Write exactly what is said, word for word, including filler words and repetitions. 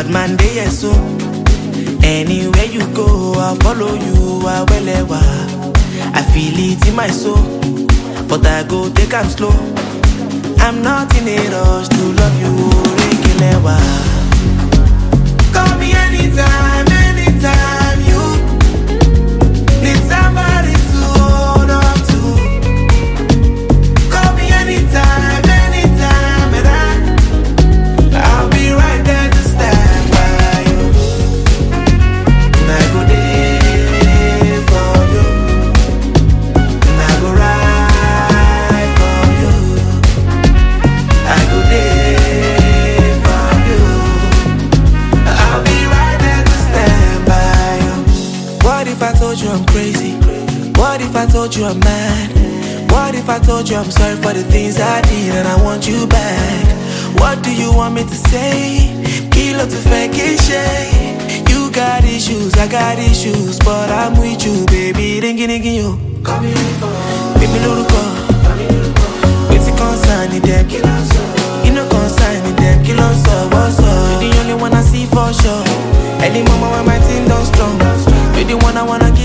Bad man dey yes so. Anywhere you go, I'll follow you. I will ever. I feel it in my soul, but I go take am slow. I'm not in a rush to love you, Rikilewa. Call me anytime, anytime you need somebody to hold on to. Call me anytime, anytime, and I, I'll be right there to stand by you. And I go there for you, and I go ride for you. I go there for you. I'll be right there to stand by you. What if I told you I'm crazy? What if I told you I'm mad? What if I told you I'm sorry for the things I did and I want you back? What do you want me to say? Kilo to fake it. You got issues, I got issues, but I'm with you, baby. Ringy ringy yo. Baby no call. It's a concern in them. You know concern in them. Kill on so what's up? You're the only one I see for sure. Any moment when my team don't strong, you're the one I wanna